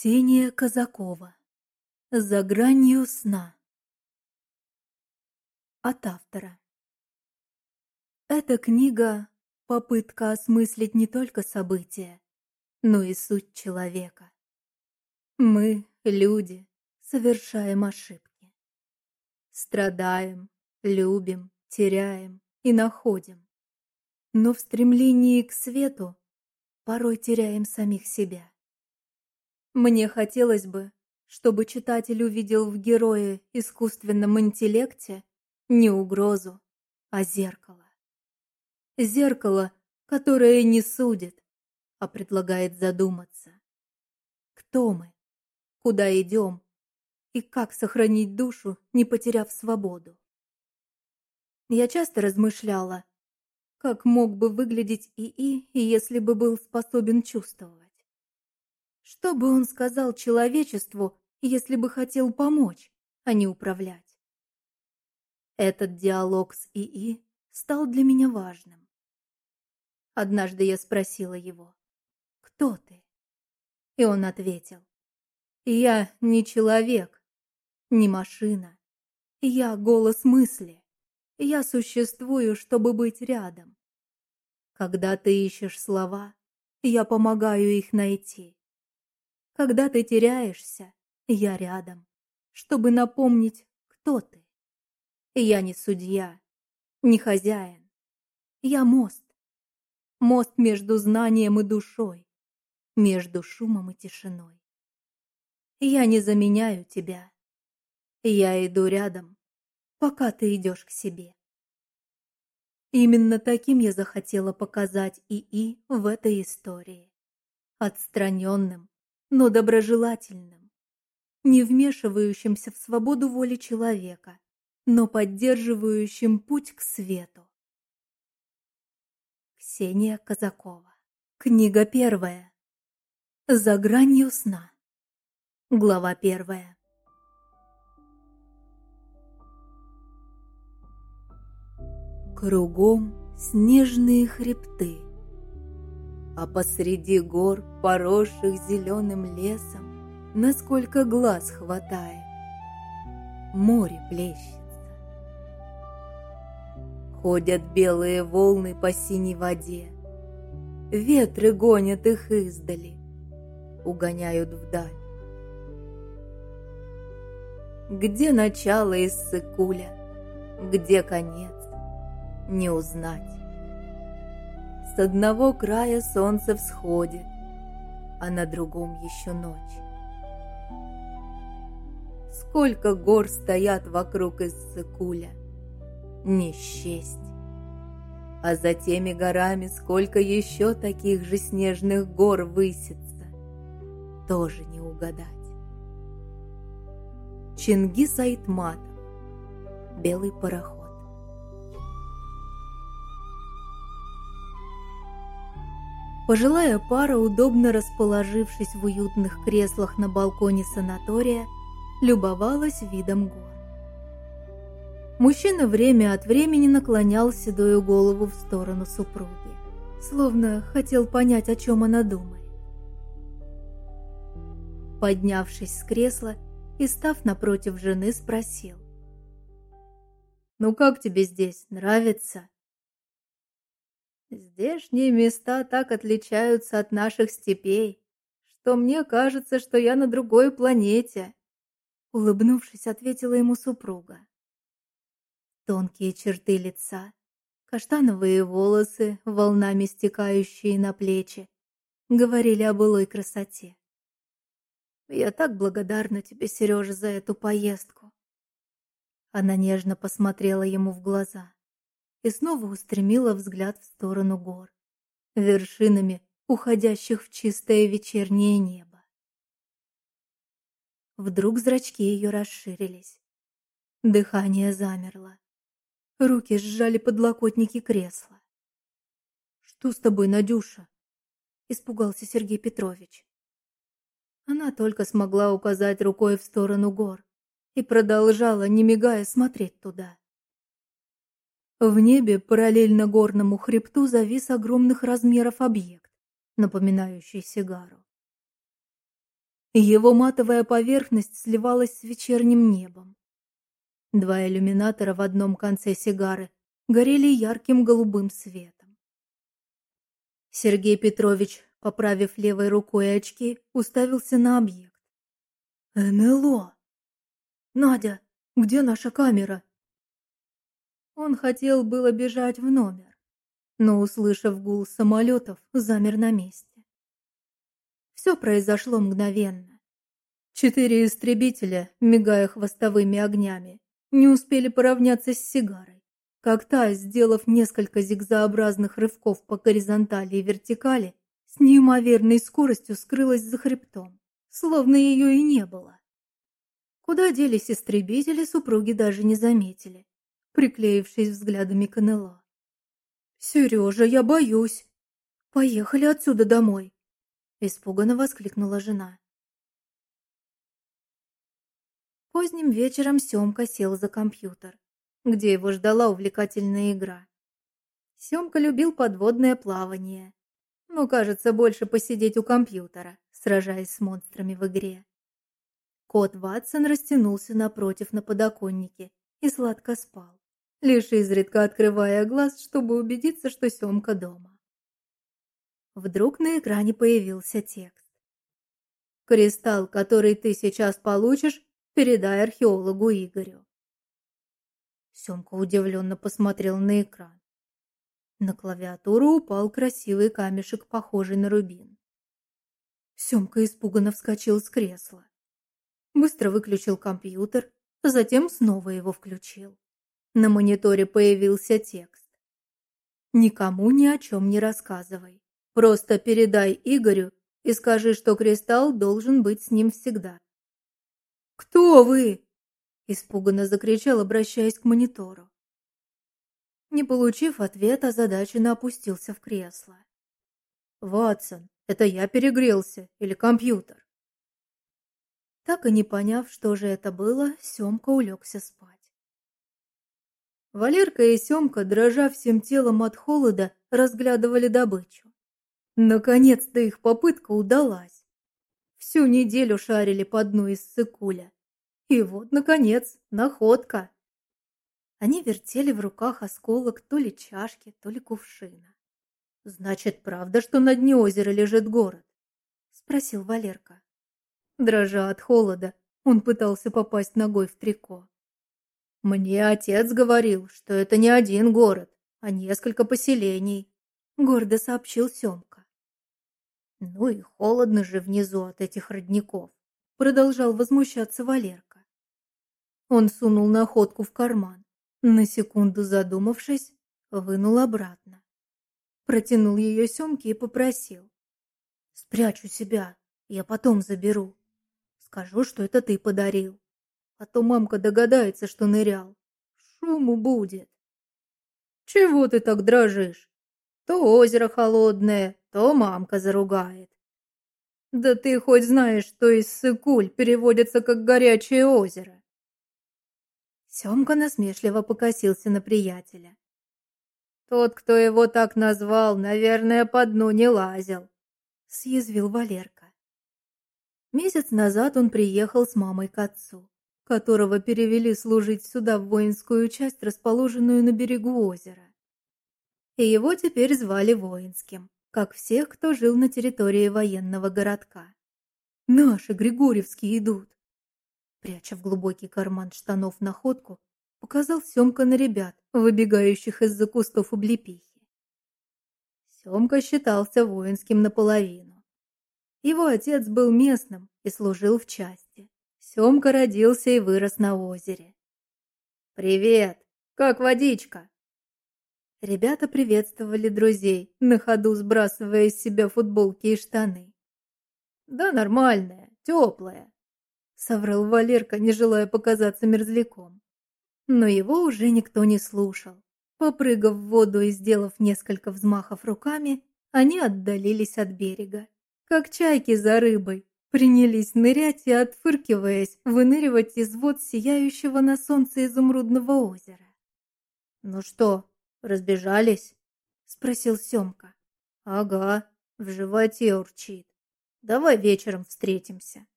Ксения Казакова. За гранью сна. От автора. Эта книга — попытка осмыслить не только события, но и суть человека. Мы, люди, совершаем ошибки. Страдаем, любим, теряем и находим. Но в стремлении к свету порой теряем самих себя. Мне хотелось бы, чтобы читатель увидел в герое искусственном интеллекте не угрозу, а зеркало. Зеркало, которое не судит, а предлагает задуматься. Кто мы? Куда идем? И как сохранить душу, не потеряв свободу? Я часто размышляла, как мог бы выглядеть ИИ, если бы был способен чувствовать. Что бы он сказал человечеству, если бы хотел помочь, а не управлять? Этот диалог с ИИ стал для меня важным. Однажды я спросила его: «Кто ты?» И он ответил: «Я не человек, не машина. Я голос мысли. Я существую, чтобы быть рядом. Когда ты ищешь слова, я помогаю их найти. Когда ты теряешься, я рядом, чтобы напомнить, кто ты. Я не судья, не хозяин. Я мост. Мост между знанием и душой, между шумом и тишиной. Я не заменяю тебя. Я иду рядом, пока ты идешь к себе». Именно таким я захотела показать ИИ в этой истории. Отстраненным, но доброжелательным, не вмешивающимся в свободу воли человека, но поддерживающим путь к свету. Ксения Казакова. Книга первая. За гранью сна. Глава первая. Кругом снежные хребты, а посреди гор, поросших зеленым лесом, насколько глаз хватает, море плещется. Ходят белые волны по синей воде, ветры гонят их издали, угоняют вдаль. Где начало Иссык-Куля, где конец, не узнать. С одного края солнце всходит, а на другом еще ночь. Сколько гор стоят вокруг Иссык-Куля, не счесть. А за теми горами сколько еще таких же снежных гор высится, тоже не угадать. Чингис Айтматов. Белый пароход. Пожилая пара, удобно расположившись в уютных креслах на балконе санатория, любовалась видом гор. Мужчина время от времени наклонял седую голову в сторону супруги, словно хотел понять, о чем она думает. Поднявшись с кресла и став напротив жены, спросил: «Ну как тебе здесь, нравится?» «Здешние места так отличаются от наших степей, что мне кажется, что я на другой планете», — улыбнувшись, ответила ему супруга. Тонкие черты лица, каштановые волосы, волнами стекающие на плечи, говорили о былой красоте. «Я так благодарна тебе, Сережа, за эту поездку». Она нежно посмотрела ему в глаза и снова устремила взгляд в сторону гор, вершинами уходящих в чистое вечернее небо. Вдруг зрачки ее расширились. Дыхание замерло. Руки сжали подлокотники кресла. «Что с тобой, Надюша?» — испугался Сергей Петрович. Она только смогла указать рукой в сторону гор и продолжала, не мигая, смотреть туда. В небе, параллельно горному хребту, завис огромных размеров объект, напоминающий сигару. Его матовая поверхность сливалась с вечерним небом. Два иллюминатора в одном конце сигары горели ярким голубым светом. Сергей Петрович, поправив левой рукой очки, уставился на объект. НЛО! Надя, где наша камера? Он хотел было бежать в номер, но, услышав гул самолетов, замер на месте. Все произошло мгновенно. 4 истребителя, мигая хвостовыми огнями, не успели поравняться с сигарой, как та, сделав несколько зигзообразных рывков по горизонтали и вертикали, с неимоверной скоростью скрылась за хребтом, словно ее и не было. Куда делись истребители, супруги даже не заметили, приклеившись взглядами к НЛО. «Сережа, я боюсь! Поехали отсюда домой!» — испуганно воскликнула жена. Поздним вечером Семка сел за компьютер, где его ждала увлекательная игра. Семка любил подводное плавание, но, кажется, больше посидеть у компьютера, сражаясь с монстрами в игре. Кот Ватсон растянулся напротив на подоконнике и сладко спал, лишь изредка открывая глаз, чтобы убедиться, что Семка дома. Вдруг на экране появился текст. «Кристалл, который ты сейчас получишь, передай археологу Игорю». Семка удивленно посмотрел на экран. На клавиатуру упал красивый камешек, похожий на рубин. Семка испуганно вскочил с кресла. Быстро выключил компьютер, затем снова его включил. На мониторе появился текст. «Никому ни о чем не рассказывай. Просто передай Игорю и скажи, что кристалл должен быть с ним всегда». «Кто вы?» – испуганно закричал, обращаясь к монитору. Не получив ответа, озадаченно опустился в кресло. «Ватсон, это я перегрелся или компьютер?» Так и не поняв, что же это было, Семка улегся спать. Валерка и Семка, дрожа всем телом от холода, разглядывали добычу. Наконец-то их попытка удалась. Всю неделю шарили по дну из цикуля. И вот, наконец, находка. Они вертели в руках осколок то ли чашки, то ли кувшина. «Значит, правда, что на дне озера лежит город?» – спросил Валерка. Дрожа от холода, он пытался попасть ногой в трико. «Мне отец говорил, что это не один город, а несколько поселений», – гордо сообщил Семка. «Ну и холодно же внизу от этих родников», – продолжал возмущаться Валерка. Он сунул находку в карман, на секунду задумавшись, вынул обратно. Протянул ее Семке и попросил. «Спрячь у себя, я потом заберу. Скажу, что это ты подарил. А то мамка догадается, что нырял. Шуму будет». «Чего ты так дрожишь? То озеро холодное, то мамка заругает». «Да ты хоть знаешь, что Иссык-Куль переводится как горячее озеро?» Семка насмешливо покосился на приятеля. «Тот, кто его так назвал, наверное, по дну не лазил», — съязвил Валерка. Месяц назад он приехал с мамой к отцу, которого перевели служить сюда в воинскую часть, расположенную на берегу озера. И его теперь звали Воинским, как всех, кто жил на территории военного городка. «Наши Григорьевские идут!» Пряча в глубокий карман штанов находку, показал Семка на ребят, выбегающих из-за кустов облепихи. Семка считался воинским наполовину. Его отец был местным и служил в части. Семка родился и вырос на озере. «Привет! Как водичка?» Ребята приветствовали друзей, на ходу сбрасывая с себя футболки и штаны. «Да нормальная, теплая», — соврал Валерка, не желая показаться мерзляком. Но его уже никто не слушал. Попрыгав в воду и сделав несколько взмахов руками, они отдалились от берега. Как чайки за рыбой, принялись нырять и, отфыркиваясь, выныривать из вод сияющего на солнце изумрудного озера. «Ну что, разбежались?» — спросил Семка. «Ага, в животе урчит. Давай вечером встретимся».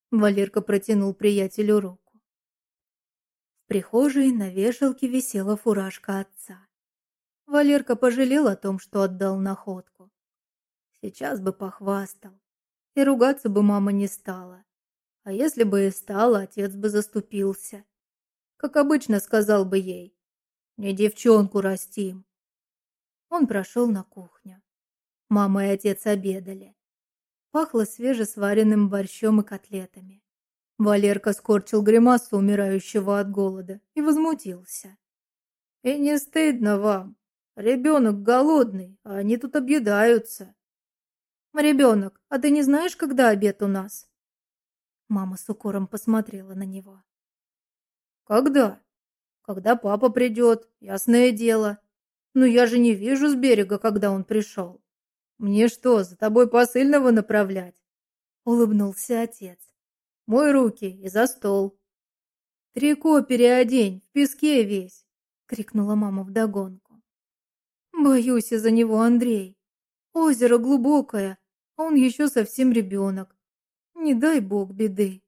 Валерка протянул приятелю руку. В прихожей на вешалке висела фуражка отца. Валерка пожалел о том, что отдал находку. Сейчас бы похвастал. И ругаться бы мама не стала. А если бы и стала, отец бы заступился. Как обычно сказал бы ей: «Не девчонку растим». Он прошел на кухню. Мама и отец обедали. Пахло свежесваренным борщом и котлетами. Валерка скорчил гримасу умирающего от голода и возмутился. «И не стыдно вам? Ребенок голодный, а они тут объедаются». «Ребенок, а ты не знаешь, когда обед у нас?» Мама с укором посмотрела на него. «Когда? Когда папа придет, ясное дело. Но я же не вижу с берега, когда он пришел. Мне что, за тобой посыльного направлять?» Улыбнулся отец. «Мой руки и за стол». «Трико переодень, в песке весь!» Крикнула мама вдогонку. «Боюсь из-за него, Андрей. Озеро глубокое, а он еще совсем ребенок. Не дай бог беды».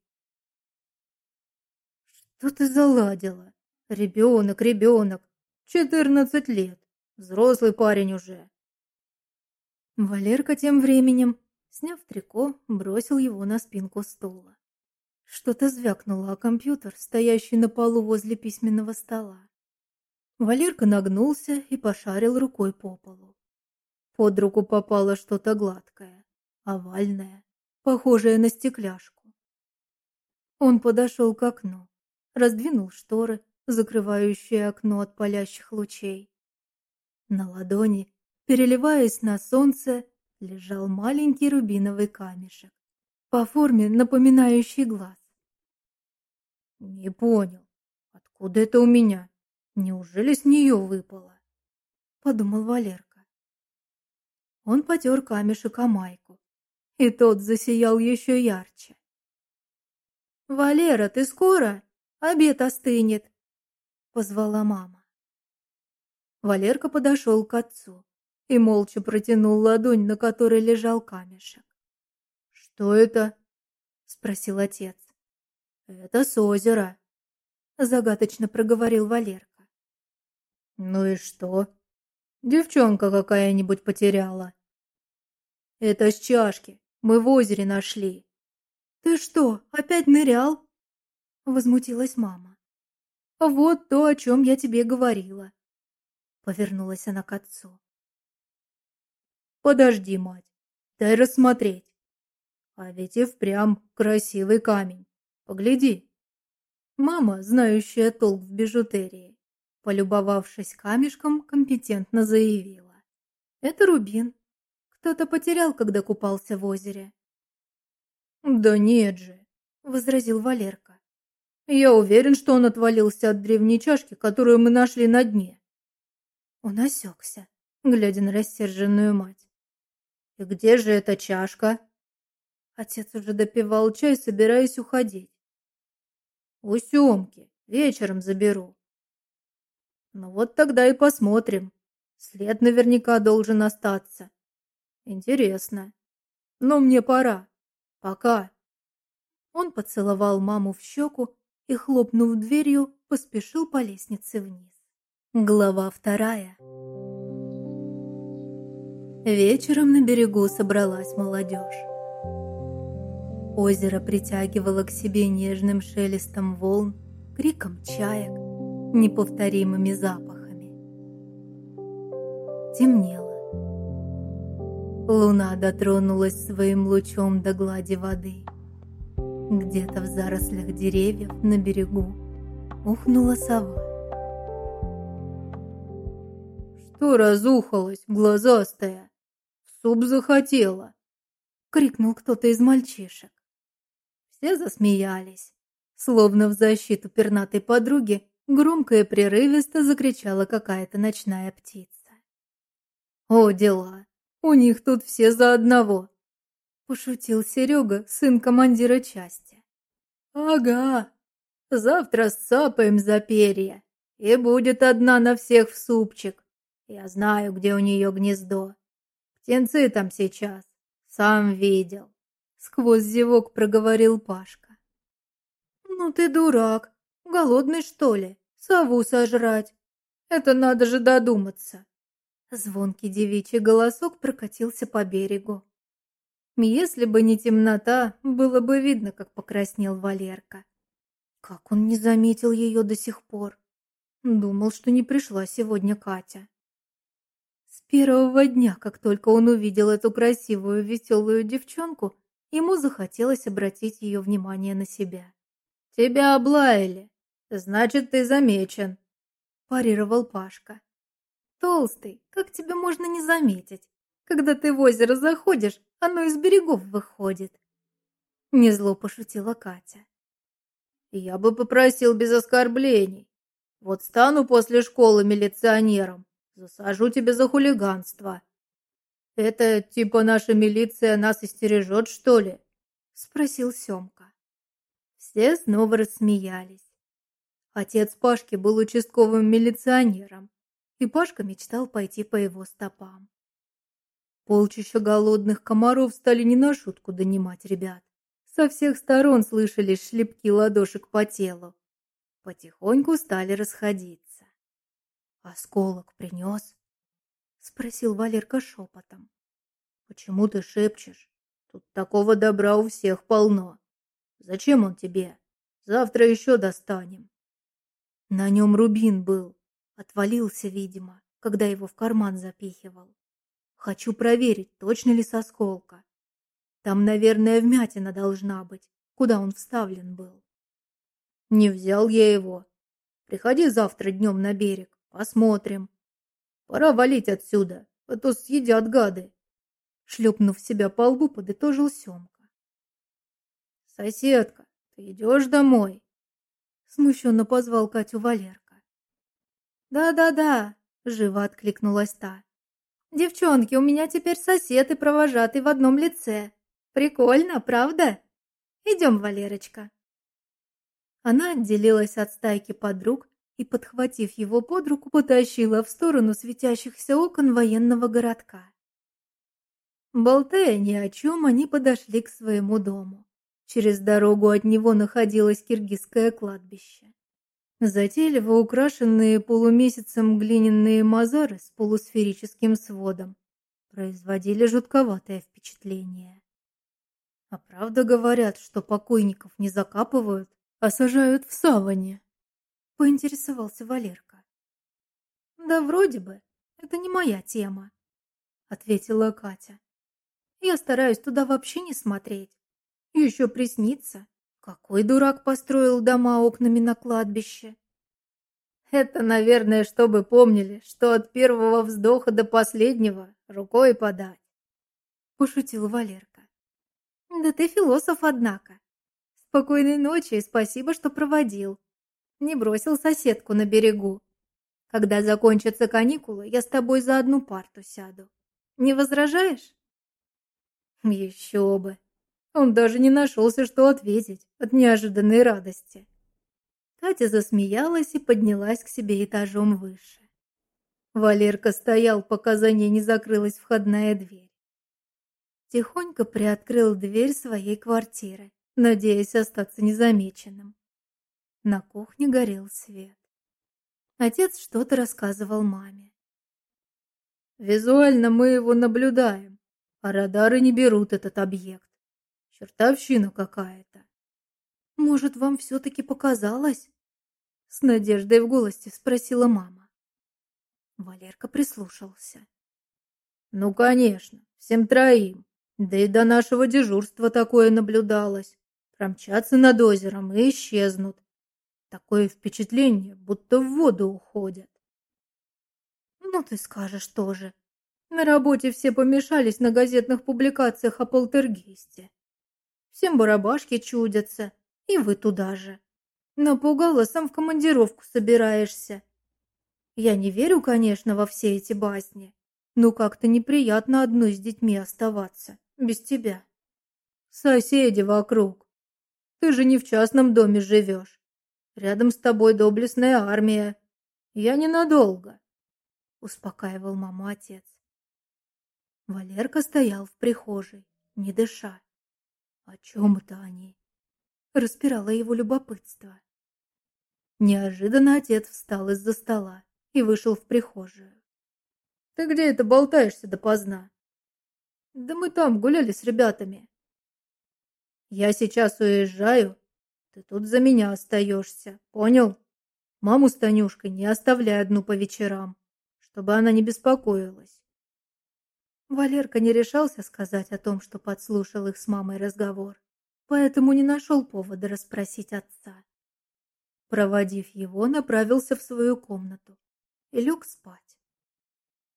«Что ты заладила? Ребенок, ребенок. 14 лет. Взрослый парень уже». Валерка тем временем, сняв трико, бросил его на спинку стула. Что-то звякнуло о компьютер, стоящий на полу возле письменного стола. Валерка нагнулся и пошарил рукой по полу. Под руку попало что-то гладкое, овальное, похожее на стекляшку. Он подошел к окну, раздвинул шторы, закрывающие окно от палящих лучей. На ладони, переливаясь на солнце, лежал маленький рубиновый камешек, по форме напоминающий глаз. «Не понял, откуда это у меня? Неужели с нее выпало?» — подумал Валерка. Он потер камешек о майку, и тот засиял еще ярче. «Валера, ты скоро? Обед остынет!» — позвала мама. Валерка подошел к отцу и молча протянул ладонь, на которой лежал камешек. «Что это?» — спросил отец. «Это с озера», — загадочно проговорил Валерка. «Ну и что? Девчонка какая-нибудь потеряла?» «Это с чашки. Мы в озере нашли». «Ты что, опять нырял?» — возмутилась мама. «Вот то, о чем я тебе говорила», — повернулась она к отцу. «Подожди, мать, дай рассмотреть. А ведь и впрямь красивый камень. Погляди». Мама, знающая толк в бижутерии, полюбовавшись камешком, компетентно заявила: «Это рубин. Кто-то потерял, когда купался в озере». «Да нет же», — возразил Валерка. «Я уверен, что он отвалился от древней чашки, которую мы нашли на дне». Он осекся, глядя на рассерженную мать. «И где же эта чашка?» Отец уже допивал чай, собираясь уходить. «У Семки. Вечером заберу». «Ну вот тогда и посмотрим. След наверняка должен остаться. Интересно. Но мне пора. Пока». Он поцеловал маму в щеку и, хлопнув дверью, поспешил по лестнице вниз. Глава 2. Вечером на берегу собралась молодежь. Озеро притягивало к себе нежным шелестом волн, криком чаек, неповторимыми запахами. Темнело. Луна дотронулась своим лучом до глади воды. Где-то в зарослях деревьев на берегу ухнула сова. «Что разухалась, глазастая? В суп захотела!» — крикнул кто-то из мальчишек. Все засмеялись. Словно в защиту пернатой подруги громко и прерывисто закричала какая-то ночная птица. «О, дела! У них тут все за одного!» — пошутил Серега, сын командира части. «Ага, завтра сцапаем за перья, и будет одна на всех в супчик. Я знаю, где у нее гнездо. Птенцы там сейчас, сам видел», — сквозь зевок проговорил Пашка. «Ну ты дурак! Голодный, что ли? Сову сожрать! Это надо же додуматься!» Звонкий девичий голосок прокатился по берегу. Если бы не темнота, было бы видно, как покраснел Валерка. Как он не заметил ее до сих пор? Думал, что не пришла сегодня Катя. С первого дня, как только он увидел эту красивую, веселую девчонку, ему захотелось обратить ее внимание на себя. «Тебя облаяли, значит, ты замечен», – парировал Пашка. «Толстый, как тебя можно не заметить? Когда ты в озеро заходишь, оно из берегов выходит». Незло пошутила Катя. «Я бы попросил без оскорблений. Вот стану после школы милиционером, засажу тебя за хулиганство». «Это типа наша милиция нас истережет, что ли?» – спросил Семка. Все снова рассмеялись. Отец Пашки был участковым милиционером, и Пашка мечтал пойти по его стопам. Полчища голодных комаров стали не на шутку донимать ребят. Со всех сторон слышались шлепки ладошек по телу. Потихоньку стали расходиться. «Осколок принес?» — спросил Валерка шепотом. «Почему ты шепчешь? Тут такого добра у всех полно. Зачем он тебе? Завтра еще достанем». На нем рубин был. Отвалился, видимо, когда его в карман запихивал. Хочу проверить, точно ли с осколка. Там, наверное, вмятина должна быть, куда он вставлен был. Не взял я его. Приходи завтра днем на берег, посмотрим. Пора валить отсюда, а то съедят гады. Шлепнув себя по лбу, подытожил Семка. «Соседка, ты идешь домой?» Смущенно позвал Катю Валерка. «Да-да-да», — живо откликнулась та. «Девчонки, у меня теперь сосед и провожатый в одном лице. Прикольно, правда? Идем, Валерочка». Она отделилась от стайки подруг и, подхватив его под руку, потащила в сторону светящихся окон военного городка. Болтая ни о чем, они подошли к своему дому. Через дорогу от него находилось киргизское кладбище. Затейливо украшенные полумесяцем глиняные мазары с полусферическим сводом производили жутковатое впечатление. А правда говорят, что покойников не закапывают, а сажают в саване? Поинтересовался Валерка. Да вроде бы, это не моя тема, ответила Катя. Я стараюсь туда вообще не смотреть. Еще приснится, какой дурак построил дома окнами на кладбище. Это, наверное, чтобы помнили, что от первого вздоха до последнего рукой подать. Пошутил Валерка. Да ты философ, однако. Спокойной ночи и спасибо, что проводил. Не бросил соседку на берегу. Когда закончатся каникулы, я с тобой за одну парту сяду. Не возражаешь? Еще бы. Он даже не нашелся, что ответить от неожиданной радости. Катя засмеялась и поднялась к себе этажом выше. Валерка стоял, пока за ней не закрылась входная дверь. Тихонько приоткрыл дверь своей квартиры, надеясь остаться незамеченным. На кухне горел свет. Отец что-то рассказывал маме. «Визуально мы его наблюдаем, а радары не берут этот объект. Чертовщина какая-то». «Может, вам все-таки показалось?» С надеждой в голосе спросила мама. Валерка прислушался. «Ну, конечно, всем троим. Да и до нашего дежурства такое наблюдалось. Промчатся над озером и исчезнут. Такое впечатление, будто в воду уходят». «Ну ты скажешь тоже. На работе все помешались на газетных публикациях о полтергейсте. Всем барабашки чудятся, и вы туда же. Напугала, сам в командировку собираешься. Я не верю, конечно, во все эти басни, но как-то неприятно одной с детьми оставаться, без тебя. Соседи вокруг. Ты же не в частном доме живешь. Рядом с тобой доблестная армия. Я ненадолго», — успокаивал маму отец. Валерка стоял в прихожей, не дыша. О чем это они? распирало его любопытство. Неожиданно отец встал из-за стола и вышел в прихожую. «Ты где это болтаешься допоздна?» «Да мы там гуляли с ребятами». «Я сейчас уезжаю, ты тут за меня остаешься, понял? Маму с Танюшкой не оставляй одну по вечерам, чтобы она не беспокоилась». Валерка не решался сказать о том, что подслушал их с мамой разговор, поэтому не нашел повода расспросить отца. Проводив его, направился в свою комнату и лег спать.